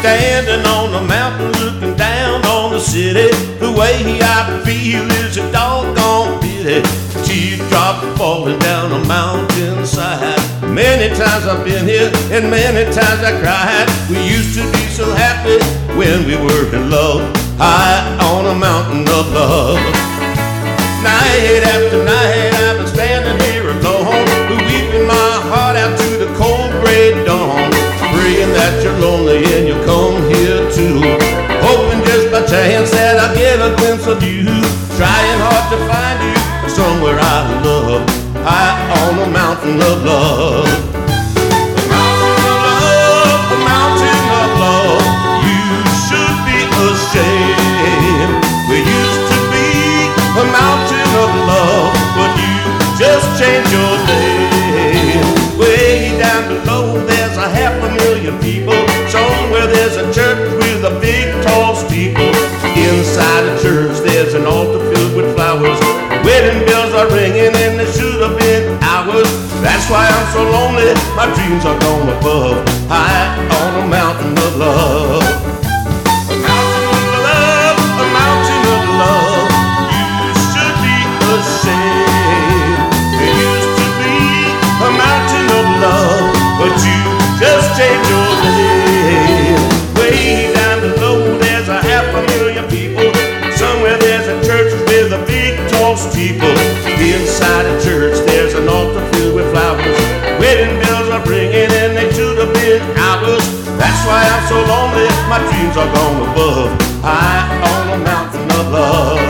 Standing on the mountain looking down on the city, the way I feel is a doggone pity. Teardrops falling down the mountainside. Many times I've been here and many times I cried. We used to be so happy when we were in love, high on a mountain of love. Night after night I've been standing here alone, weeping my heart out to the cold gray dawn, praying that you're lonely and you'll come here too, hoping just by chance that I'll get a glimpse of you, trying hard to find you somewhere I love, high on a mountain of love. A mountain of love, a mountain of love, you should be ashamed. We used to be a mountain of love, but you just changed your name. Way down below there's a 500,000 people. Somewhere there's a church with a big tall steeple. Inside the church there's an altar filled with flowers. Wedding bells are ringing and they should have been ours. That's why I'm so lonely, my dreams are gone above, high on a mountain of love. A mountain of love, a mountain of love, you should be ashamed. There used to be a mountain of love, but you just changed your name. Way down below there's a 500,000 people. Somewhere there's a church with a big tall steeple. Inside a church there's an altar filled with flowers. Wedding bells are ringing and they should have been ours. That's why I'm so lonely, my dreams are gone above, high on a mountain of love.